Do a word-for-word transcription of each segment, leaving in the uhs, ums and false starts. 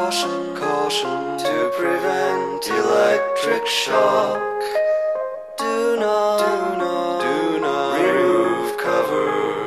caution, caution, to prevent electric shock. Do not, do not, do not remove cover.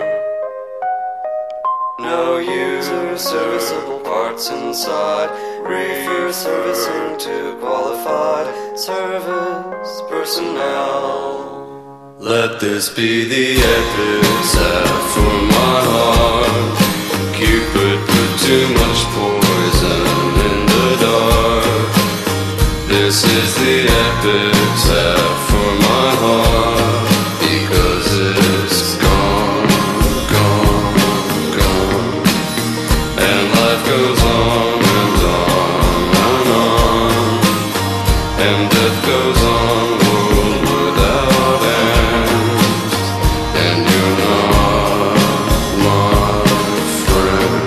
No user serviceable parts inside. Refer servicing to qualified service personnel. Let this be the epitaph for my heart. Cupid put too much poison in the dark. This is the epitaph for my heart, because it's gone, gone, gone. And life goes on and on and on, and death goes on, world without end. And you're not my friend.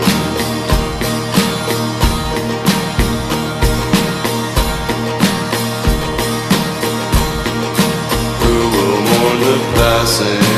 Who will mourn the passing